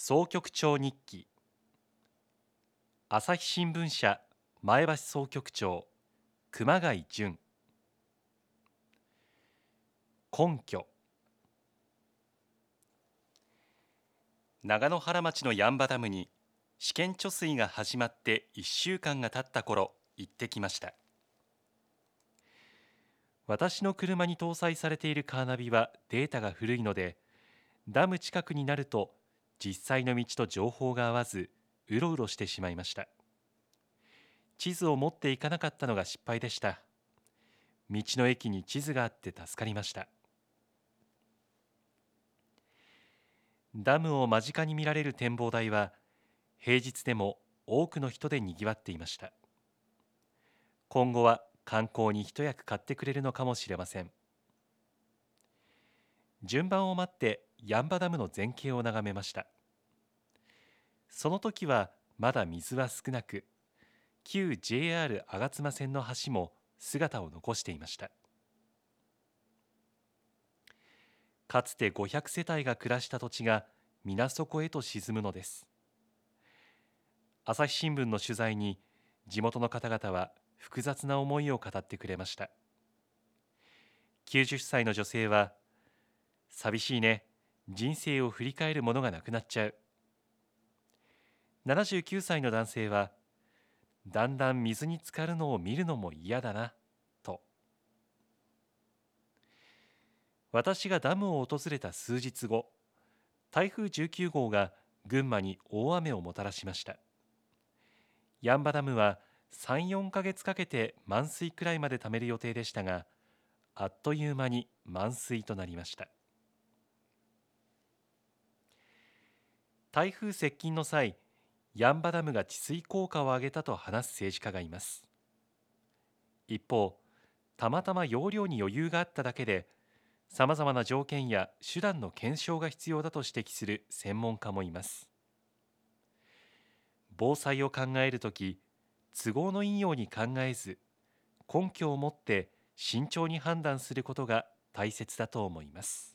総局長日記。朝日新聞社前橋総局長熊谷淳。根拠。長野原町の八ッ場ダムに試験貯水が始まって1週間が経った頃、行ってきました。私の車に搭載されているカーナビはデータが古いので、ダム近くになると実際の道と情報が合わず、うろうろしてしまいました。地図を持っていかなかったのが失敗でした。道の駅に地図があって助かりました。ダムを間近に見られる展望台は、平日でも多くの人でにぎわっていました。今後は観光に一役買ってくれるのかもしれません。順番を待って八ッ場ダムの全景を眺めました。その時はまだ水は少なく、旧 JR 吾妻線の橋も姿を残していました。かつて500世帯が暮らした土地が水底へと沈むのです。朝日新聞の取材に地元の方々は複雑な思いを語ってくれました。90歳の女性は、寂しいね、人生を振り返るものがなくなっちゃう。79歳の男性は、だんだん水に浸かるのを見るのも嫌だな、と。私がダムを訪れた数日後、台風19号が群馬に大雨をもたらしました。八ッ場ダムは3、4ヶ月かけて満水くらいまで貯める予定でしたが、あっという間に満水となりました。台風接近の際、八ッ場ダムが治水効果を上げたと話す政治家がいます。一方、たまたま容量に余裕があっただけで、さまざまな条件や手段の検証が必要だと指摘する専門家もいます。防災を考えるとき、都合のいいように考えず、根拠を持って慎重に判断することが大切だと思います。